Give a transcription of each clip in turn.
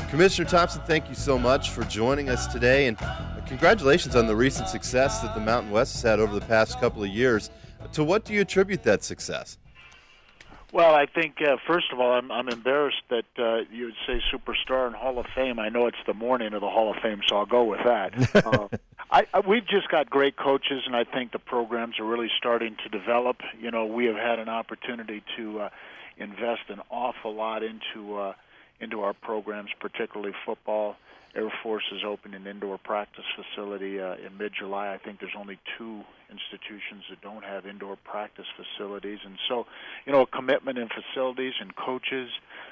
Commissioner Thompson, thank you so much for joining us today, and congratulations on the recent success that the Mountain West has had over the past couple of years. To what do you attribute that success? Well, I think, first of all, I'm embarrassed that you would say superstar and Hall of Fame. I know it's the morning of the Hall of Fame, so I'll go with that. We've just got great coaches, and I think the programs are really starting to develop. You know, we have had an opportunity to invest an awful lot into our programs, particularly football. Air Force is opening an indoor practice facility in mid-July. I think there's only 2 institutions that don't have indoor practice facilities. And so, you know, a commitment in facilities and coaches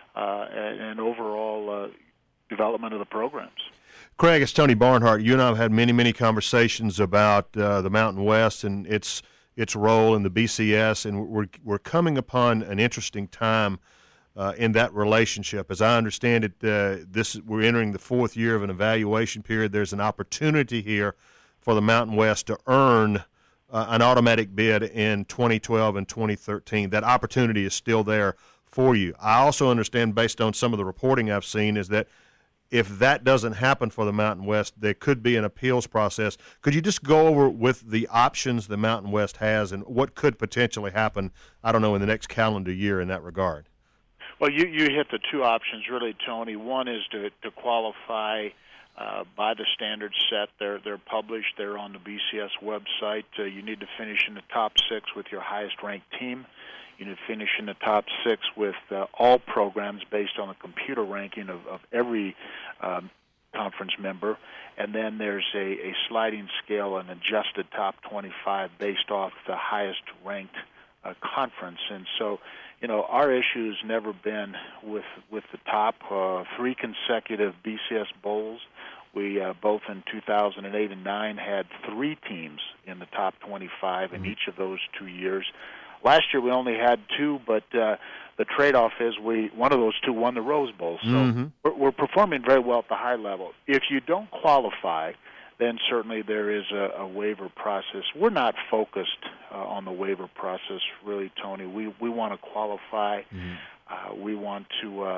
and overall development of the programs. Craig, it's Tony Barnhart. You and I have had many conversations about the Mountain West and its role in the BCS, and we're coming upon an interesting time in that relationship. As I understand it, we're entering the 4th year of an evaluation period. There's an opportunity here for the Mountain West to earn an automatic bid in 2012 and 2013. That opportunity is still there for you. I also understand, based on some of the reporting I've seen, is that if that doesn't happen for the Mountain West, there could be an appeals process. Could you just go over with the options the Mountain West has and what could potentially happen, I don't know, in the next calendar year in that regard? Well, you hit the 2 options, really, Tony. One is to qualify by the standards set. They're published. They're on the BCS website. You need to finish in the top 6 with your highest-ranked team. You need to finish in the top 6 with all programs based on a computer ranking of every conference member. And then there's a sliding scale, an adjusted top 25 based off the highest-ranked conference. And so, you know, our issue has never been with the top 3 consecutive BCS bowls. We both in 2008 and 9 had 3 teams in the top 25 in each of those 2 years. Last year we only had 2, but the trade-off is one of those 2 won the Rose Bowl. So we're performing very well at the high level. If you don't qualify, then certainly there is a waiver process. We're not focused on the waiver process, really, Tony. We want to qualify. We want to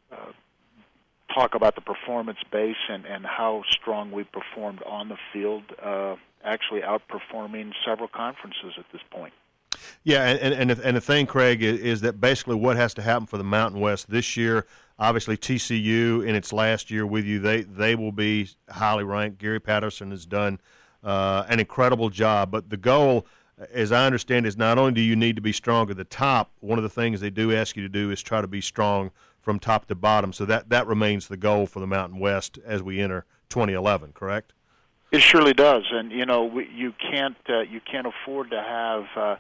talk about the performance base and how strong we performed on the field, actually outperforming several conferences at this point. Yeah, and the thing, Craig, is that basically what has to happen for the Mountain West this year. Obviously, TCU in its last year with you, they will be highly ranked. Gary Patterson has done an incredible job. But the goal, as I understand, is not only do you need to be strong at the top, one of the things they do ask you to do is try to be strong from top to bottom. So that remains the goal for the Mountain West as we enter 2011, correct? It surely does. And, you know, you can't afford to have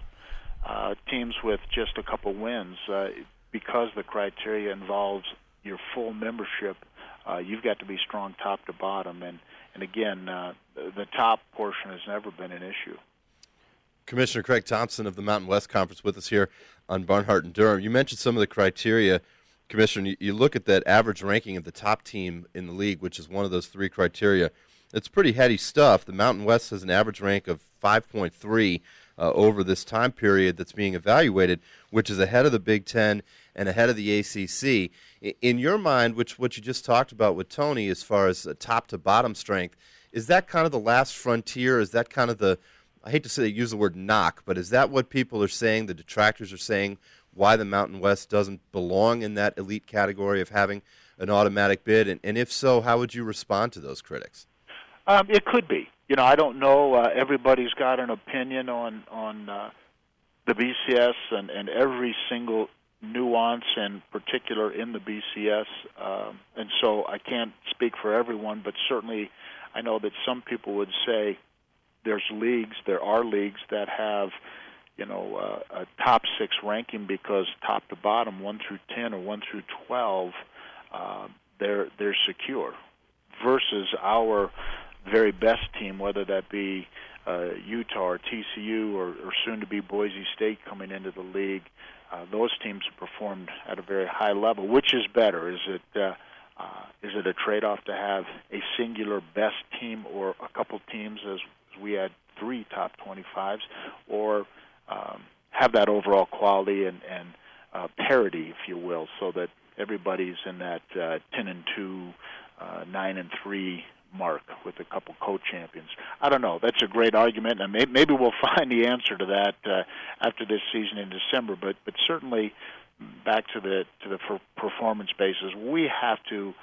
teams with just a couple wins because the criteria involves your full membership. You've got to be strong top to bottom, and again, the top portion has never been an issue. Commissioner Craig Thompson of the Mountain West Conference with us here on Barnhart and Durham. You mentioned some of the criteria, Commissioner. You look at that average ranking of the top team in the league, which is one of those 3 criteria. It's pretty heady stuff. The Mountain West has an average rank of 5.3 over this time period that's being evaluated, which is ahead of the Big Ten and ahead of the ACC. In your mind, what you just talked about with Tony as far as top to bottom strength, is that kind of the last frontier? Is that kind of the, I hate to use the word knock, but is that what people are saying, the detractors are saying, why the Mountain West doesn't belong in that elite category of having an automatic bid? And if so, how would you respond to those critics? It could be. You know, I don't know. Everybody's got an opinion on the BCS and every single nuance and particular in the BCS, and so I can't speak for everyone, but certainly I know that some people would say there are leagues that have, you know, a top 6 ranking because top to bottom, 1 through 10 or 1 through 12, they're secure, versus our very best team, whether that be Utah or TCU or soon to be Boise State coming into the league. Those teams have performed at a very high level. Which is better? Is it a trade-off to have a singular best team or a couple teams, as we had 3 top 25s, or have that overall quality and parity, if you will, so that everybody's in that 10-2, 9-3 mark with a couple co-champions. I don't know. That's a great argument, and maybe we'll find the answer to that after this season in December. But certainly, back to the performance basis, we have to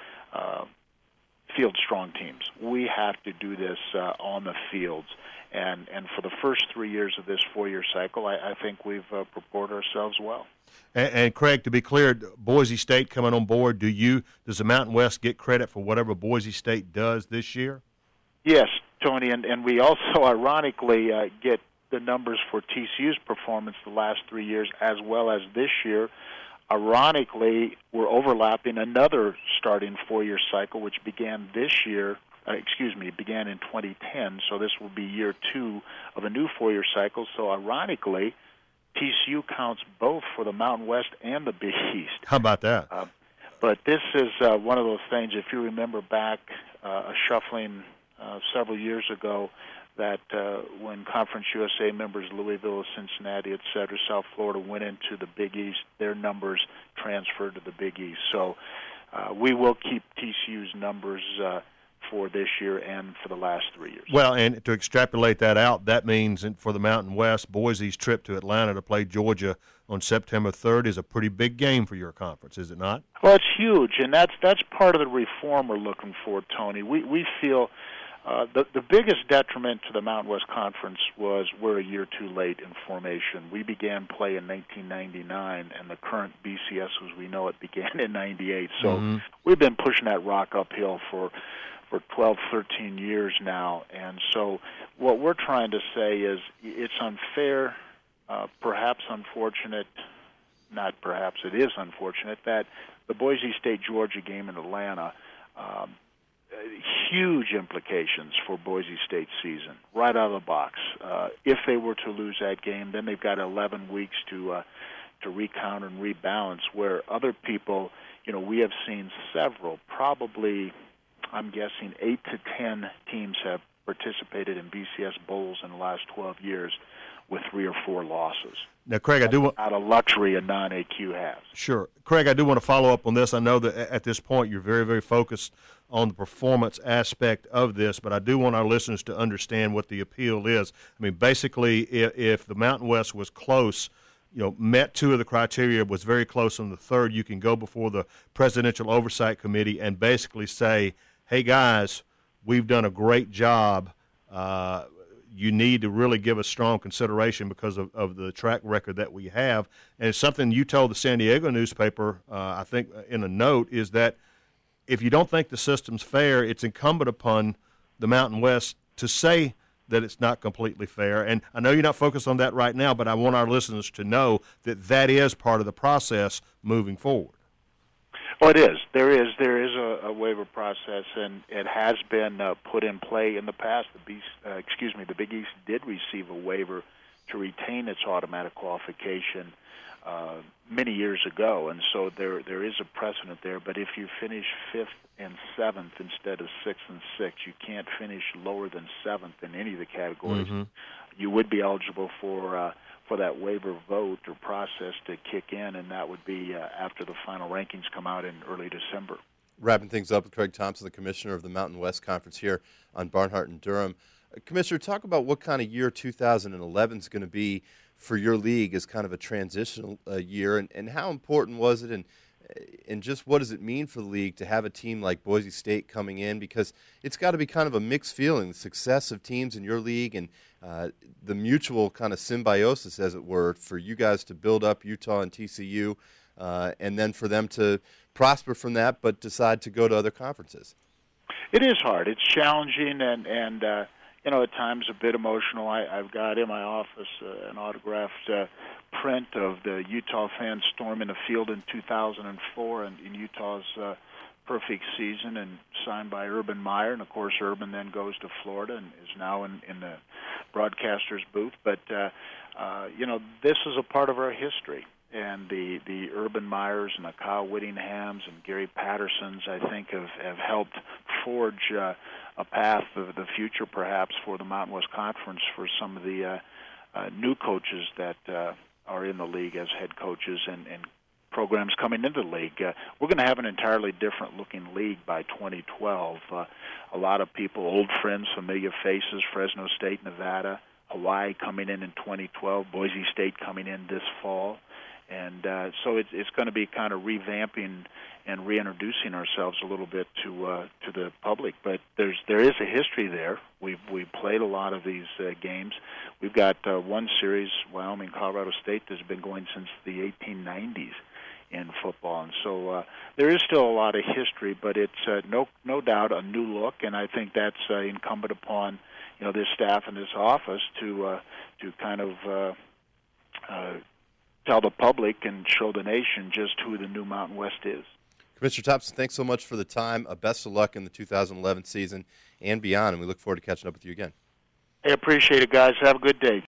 field strong teams. We have to do this on the fields. And for the first 3 years of this 4-year cycle, I think we've prepared ourselves well. And Craig, to be clear, Boise State coming on board, does the Mountain West get credit for whatever Boise State does this year? Yes, Tony, and we also ironically get the numbers for TCU's performance the last 3 years as well as this year. Ironically, we're overlapping another starting 4-year cycle, which began this year. Began in 2010, so this will be year 2 of a new 4-year cycle. So ironically, TCU counts both for the Mountain West and the Big East. How about that? But this is one of those things, if you remember back a shuffling several years ago, that when Conference USA members Louisville, Cincinnati, et cetera, South Florida went into the Big East, their numbers transferred to the Big East. So we will keep TCU's numbers for this year and for the last 3 years. Well, and to extrapolate that out, that means for the Mountain West, Boise's trip to Atlanta to play Georgia on September 3rd is a pretty big game for your conference, is it not? Well, it's huge, and that's part of the reform we're looking for, Tony. We feel the biggest detriment to the Mountain West Conference was we're a year too late in formation. We began play in 1999, and the current BCS as we know it began in 98. So we've been pushing that rock uphill for 12, 13 years now. And so what we're trying to say is it's unfair, perhaps unfortunate, not perhaps, it is unfortunate, that the Boise State-Georgia game in Atlanta, huge implications for Boise State's season, right out of the box. If they were to lose that game, then they've got 11 weeks to recount and rebalance, where other people, we have seen several, probably, I'm guessing 8 to 10 teams have participated in BCS Bowls in the last 12 years with 3 or 4 losses. Now, Craig, I do want out of luxury a non-AQ has. Sure. Craig, I do want to follow up on this. I know that at this point you're very, very focused on the performance aspect of this, but I do want our listeners to understand what the appeal is. I mean, basically, if the Mountain West was close, met 2 of the criteria, was very close on the third, you can go before the Presidential Oversight Committee and basically say, hey, guys, we've done a great job. You need to really give us strong consideration because of the track record that we have. And it's something you told the San Diego newspaper, I think, in a note, is that if you don't think the system's fair, it's incumbent upon the Mountain West to say that it's not completely fair. And I know you're not focused on that right now, but I want our listeners to know that that is part of the process moving forward. Well, it is. There is a waiver process, and it has been put in play in the past. The Big East did receive a waiver to retain its automatic qualification many years ago, and so there is a precedent there. But if you finish 5th and 7th instead of 6th and 6th, you can't finish lower than 7th in any of the categories. You would be eligible for that waiver vote or process to kick in, and that would be after the final rankings come out in early December. Wrapping things up with Craig Thompson, the commissioner of the Mountain West Conference here on Barnhart and Durham. Commissioner, talk about what kind of year 2011 is going to be for your league as kind of a transitional year, and how important was it, and just what does it mean for the league to have a team like Boise State coming in? Because it's got to be kind of a mixed feeling, the success of teams in your league and the mutual kind of symbiosis, as it were, for you guys to build up Utah and TCU, and then for them to prosper from that but decide to go to other conferences. It is hard. It's challenging and at times a bit emotional. I've got in my office an autographed print of the Utah fans storming the field in 2004 and in Utah's perfect season, and signed by Urban Meyer. And, of course, Urban then goes to Florida and is now in the broadcaster's booth. But, this is a part of our history. And the Urban Meyers and the Kyle Whittinghams and Gary Pattersons, I think, have helped forge a path of the future, perhaps, for the Mountain West Conference for some of the new coaches that are in the league as head coaches and programs coming into the league. We're going to have an entirely different-looking league by 2012. A lot of people, old friends, familiar faces, Fresno State, Nevada, Hawaii coming in 2012, Boise State coming in this fall. And so it's going to be kind of revamping and reintroducing ourselves a little bit to the public. But there is a history there. We've played a lot of these games. We've got one series, Wyoming, Colorado State, that's been going since the 1890s in football. And so there is still a lot of history, but it's no doubt a new look. And I think that's incumbent upon this staff and this office to kind of tell the public and show the nation just who the new Mountain West is. Commissioner Thompson, thanks so much for the time. Best of luck in the 2011 season and beyond, and we look forward to catching up with you again. I appreciate it, guys. Have a good day.